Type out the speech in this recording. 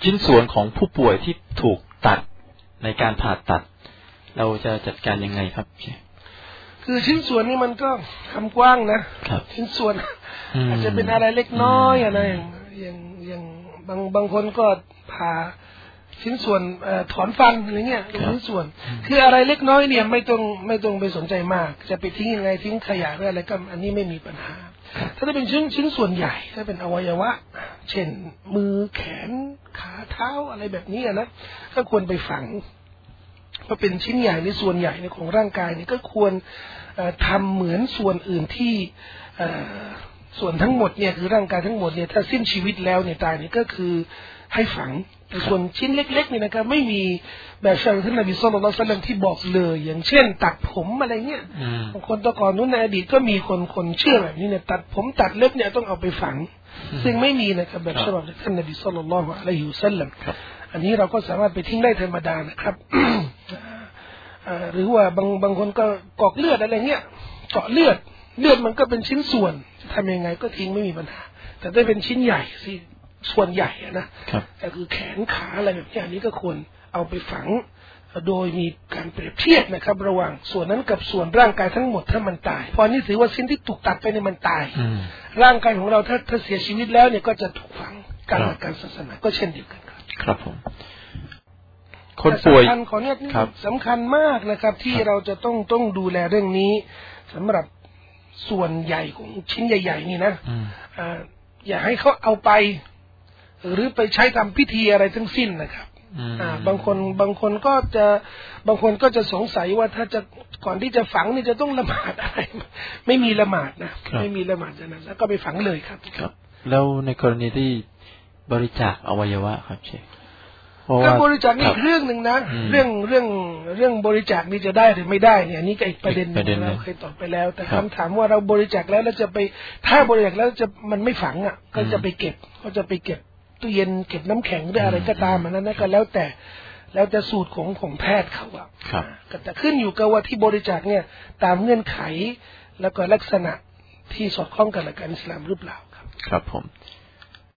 ชิ้นส่วนของผู้ป่วยที่ถูกตัดในการผ่าตัดเราจะจัดการยังไงครับคือชิ้นส่วนนี้มันก็คำกว้างนะชิ้นส่วนอาจจะเป็นอะไรเล็กน้อยอะไรอย่างบางคนก็ผ่าชิ้นส่วนถอนฟันอะไรเงี้ยชิ้นส่วนคืออะไรเล็กน้อยเนี่ยไม่ต้องไปสนใจมากจะไปทิ้งยังไงทิ้งขยะหรืออะไรก็อันนี้ไม่มีปัญหาถ้าเป็นชิ้นส่วนใหญ่ถ้าเป็นอวัยวะเช่นมือแขนขาเท้าอะไรแบบนี้นะก็ควรไปฝังเพราะเป็นชิ้นใหญ่ในส่วนใหญ่ในของร่างกายนี่ก็ควรทำเหมือนส่วนอื่นที่ส่วนทั้งหมดเนี่ยคือร่างกายทั้งหมดเนี่ยถ้าสิ้นชีวิตแล้วเนี่ยตายนี่ก็คือให้ฝังแต่ส่วนชิ้นเล็กๆนี่นะครับไม่มีแบบฉบับท่านนบีศ็อลลัลลอฮุอะลัยฮิวะซัลลัมที่บอกเลยอย่างเช่นตัดผมอะไรเงี้ยบางคนตะก่อนนู้นในอดีตก็มีคนเชื่อแบบนี้เนี่ยตัดผมตัดเล็บเนี่ยต้องเอาไปฝังซึ่งไม่มีนะครับแบบฉบับท่านนบีศ็อลลัลลอฮุอะลัยฮิวะซัลลัมอันนี้เราก็สามารถไปทิ้งได้ธรรมดานะครับหรือว่าบางคนก็กอกเลือดอะไรเงี้ยเจาะเลือดมันก็เป็นชิ้นส่วนจะทำยังไงก็ทิ้งไม่มีปัญหาแต่ถ้าเป็นชิ้นใหญ่สิส่วนใหญ่นะก็คือแขนขาอะไรแบบนี้อันนี้ก็ควรเอาไปฝังโดยมีการเปรียบเทียบนะครับระหว่างส่วนนั้นกับส่วนร่างกายทั้งหมดถ้ามันตายพอนี้ถือว่าชิ้นที่ถูกตัดไปเนี่ยมันตายร่างกายของเราถ้าเสียชีวิตแล้วเนี่ยก็จะถูกฝังการศาสนาก็เช่นเดียวกันครับผมคนป่วยขอเนี่ยสำคัญมากนะครับที่เราจะต้องดูแลเรื่องนี้สำหรับส่วนใหญ่ของชิ้นใหญ่ๆนี่นะอย่าให้เขาเอาไปหรือไปใช้ทำพิธีอะไรทั้งสิ้นนะครับบางคนก็จะสงสัยว่าถ้าจะก่อนที่จะฝังนี่จะต้องละหมาดอะไรไม่มีละหมาดนะไม่มีละหมาดนะแล้วก็ไปฝังเลยครับแล้วในกรณีที่บริจาคอวัยวะครับเชฟการบริจาคนี่เรื่องหนึ่งนะเรื่องบริจาคนี่จะได้หรือไม่ได้เนี่ยนี่ก็อีกประเด็นเราเคยตอบไปแล้วแต่คำถามว่าเราบริจาคแล้วจะไปถ้าบริจาคแล้วจะมันไม่ฝังอ่ะก็จะไปเก็บตู้เย็นเก็บน้ำแข็งหรืออะไรก็ตามนั้นนะก็แล้วแต่สูตรของแพทย์เขาอ่ะแต่ขึ้นอยู่กับว่าที่บริจาคเนี่ยตามเงื่อนไขแล้วก็ลักษณะที่สอดคล้องกันกับอิสลามหรือเปล่าครับครับผม